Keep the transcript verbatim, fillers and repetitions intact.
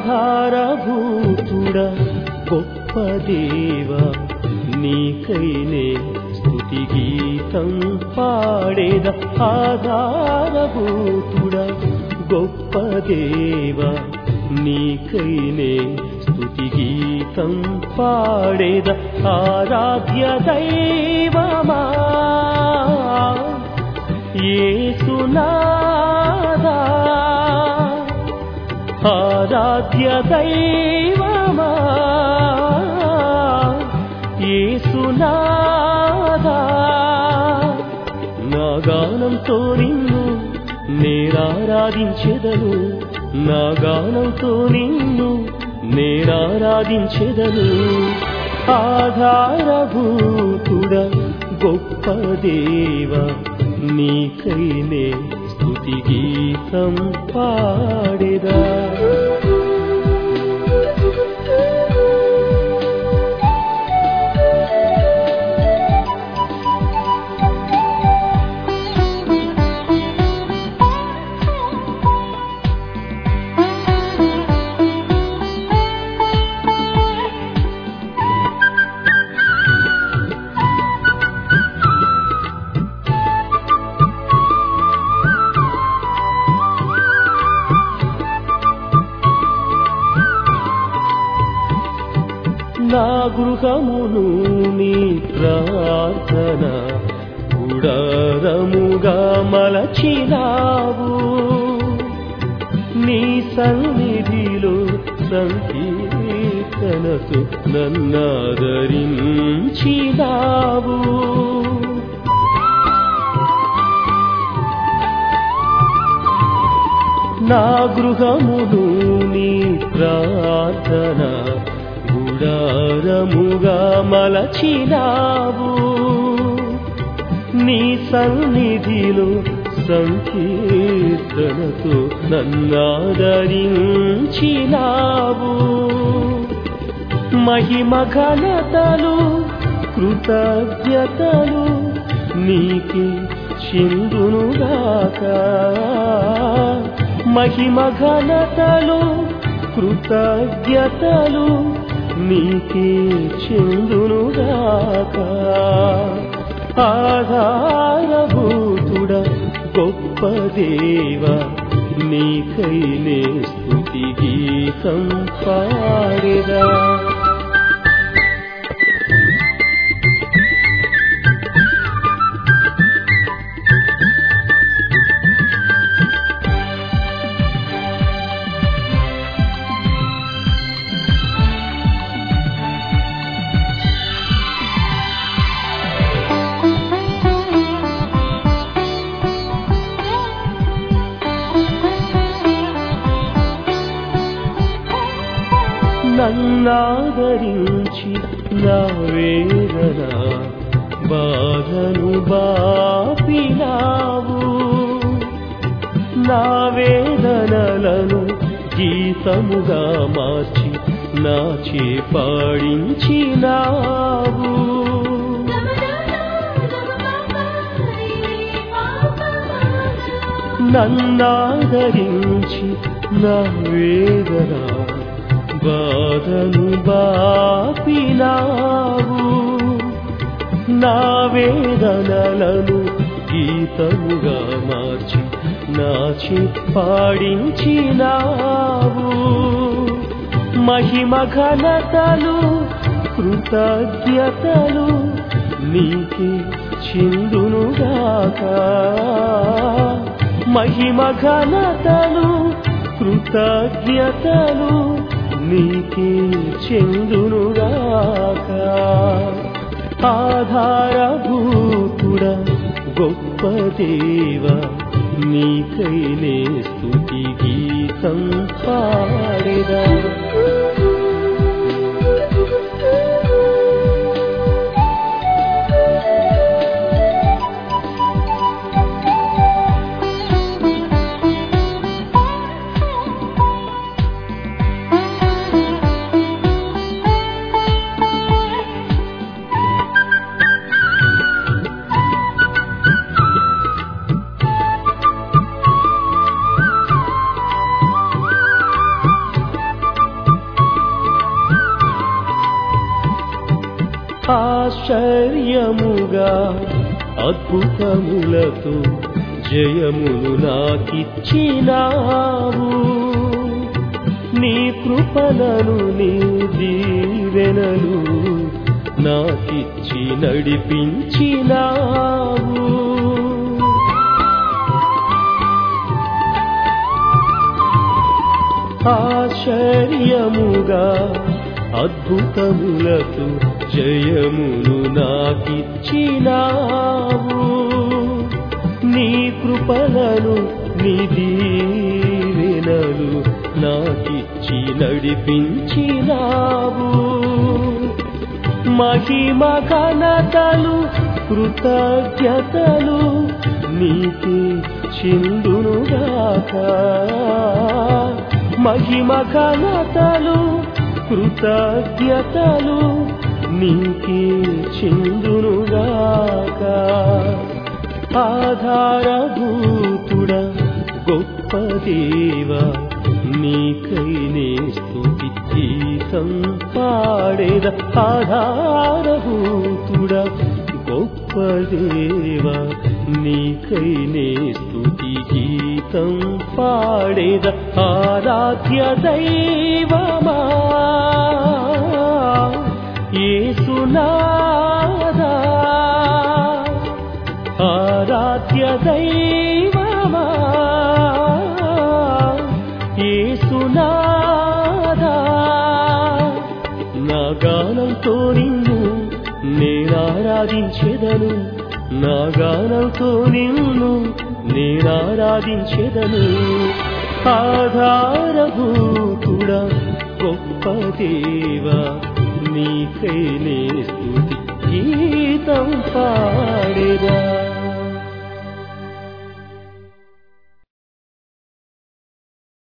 ఆధారభూతుడ గొప్ప దేవా నీకైనే స్తుతి గీతం పాడేద ఆధారభూతుడ గొప్ప దేవా నీకైనే స్తుతి గీతం పాడేద ఆరాధ్య దైవమా యేసునాథా ఆరాధ్య దైవమా యేసునాథా నా గానంతో నిన్ను నేనారాధించెదను నా గానంతో నిన్ను నేనారాధించెదను ఆధారభూతుడ గొప్ప దేవా నీకైనే స్తుతి గీతం పాడెదా నా గృహమును నీ ప్రార్థన గుడారముగా మలచినావు నీ సన్నిధిలో సంకీర్తనతో నన్నాదరించినావు నా గృహమును నీ ప్రార్థన గుడారముగా మలచినావు నీ సన్నిధిలో సంకీర్తనతో నన్నాదరించినావు మహిమ ఘనతలు కృతజ్ఞతలు నీకే చిందునుగాక మహిమ ఘనతలు కృతజ్ఞతలు నీకే చిందునుగాక ఆధారభూతుడ గొప్ప దేవా నీకైనే స్తుతి గీతం పాడెదా నన్నాదరించి నా వేదన బాధను బాపినావు నా వేదనలను గీతముగా మార్చి నాచే పాడించినావు నన్నాదరించి నా వేదన బాధను బాపినావు నా వేదనలను గీతముగా మార్చి నాచి పాడించినావు మహిమ ఘనతలు కృతజ్ఞతలు నీకే చిందునుగాక మహిమ ఘనతలు కృతజ్ఞతలు నీకే చిందునుగాక ఆధారభూతుడ గొప్ప దేవా నీకైనే స్తుతి గీతం పాడెదా ఆశ్చర్యముగా అద్భుతములతో జయములు నాకిచ్చినావు నీ కృపలను నీ దీవెనలు నాకిచ్చి నడిపించినావు ఆశ్చర్యముగా అద్భుతములతో జయమును నాకిచ్చినావు నీ కృపలను నీ దీవెనలు నాకిచ్చి నడిపించినావు మహిమ ఘనతలు కృతజ్ఞతలు నీకే చిందునుగాక మహిమ ఘనతలు కృతజ్ఞతలు నీకే చిందునుగాక ఆధారభూతుడా గొప్ప దేవా నీకైనే స్తుతి గీతం పాడేద ఆధారభూతుడా గొప్ప దేవా నీకైనే స్తుతి గీతం పాడేద ఆరాధ్య దైవమా యేసునాదా ఆరాధ్య దైవమా యేసునాదా నా గానంతో నిన్ను నేనారాధించెదను నా గానంతో నిన్ను నేనారాధించెదను ఆధారభూతుడా గొప్ప దేవా నీకైనే స్తుతి గీతం పాడేదా